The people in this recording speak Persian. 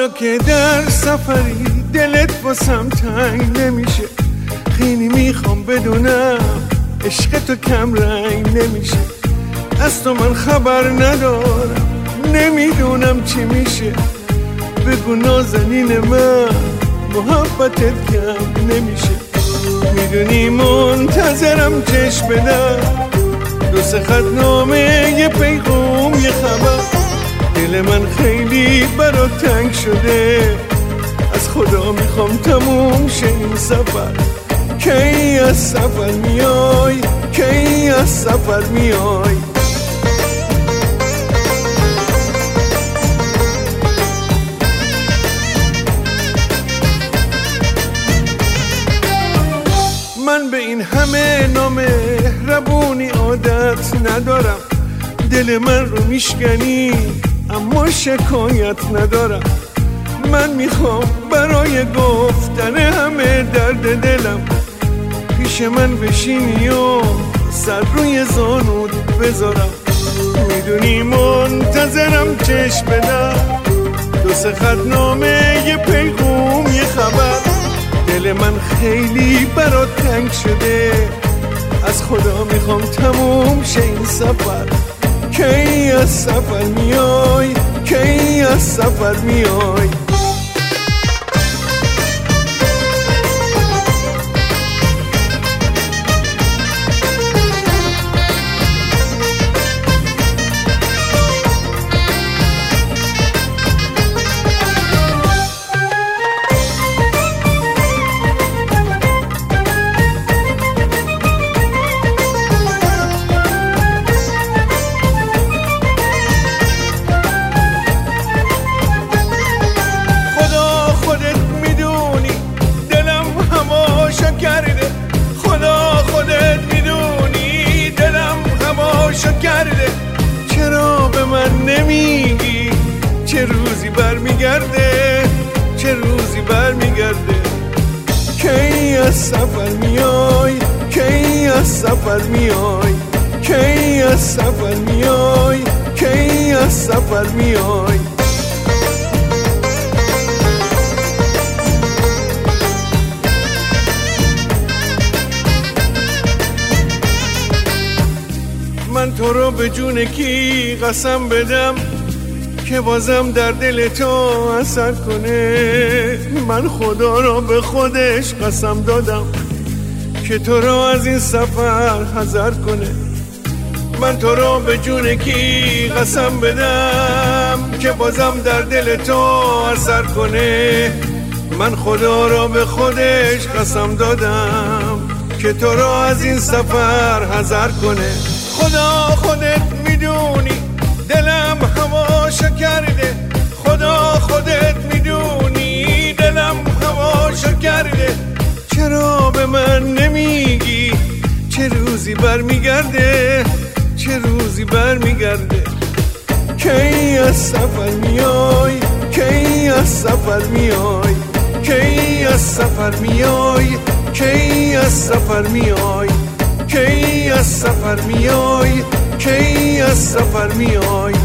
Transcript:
حالا که در سفری دلت واسم تنگ نمیشه، خیلی میخوام بدونم عشق تو کم رنگ نمیشه. از تو من خبر ندارم، نمیدونم چی میشه. بگو نازنین من محبتت کم نمیشه. میدونی منتظرم چشم بدم، دو سه خط نامه، یه پیغام، یه خبر. دل من خیلی برات تنگ شده، از خدا میخوام تموم شه این سفر. کی از سفر میای، کی از سفر میای. من به این همه نامهربونی عادت ندارم، دل من رو میشکنی اما شکایت ندارم. من میخوام برای گفتن همه درد دلم پیش من بشینی و سر روی زانود بذارم. میدونی منتظرم چشم بدم، دو سه خط نامه، یه پیغام، یه خبر. دل من خیلی برات تنگ شده، از خدا میخوام تموم شه این سفر. کی از سفر میای، کی از سفر میای. چرا به من نمیگی چه روزی برمیگرده، چه روزی برمیگرده. کی از سفر میای، کی از سفر میای، کی از سفر میای، کی از سفر میای. من تو رو به جون کی قسم بدم که بازم در دل تو اثر کنه. من خدا رو به خودش قسم دادم که تو رو از این سفر حذر کنه. من تو رو به جون کی قسم بدم که بازم در دل تو اثر کنه. من خدا رو به خودش قسم دادم که تو رو از این سفر حذر کنه. خدا خودت میدونی دلم هواشو کرده، خدا خودت میدونی دلم هواشو کرده. چرا به من نمیگی چه روزی برمیگرده، چه روزی برمیگرده. کی از سفر میای، کی از سفر میای، کی از سفر میای، کی از سفر میای، کی از سفر میای، کی از سفر میای.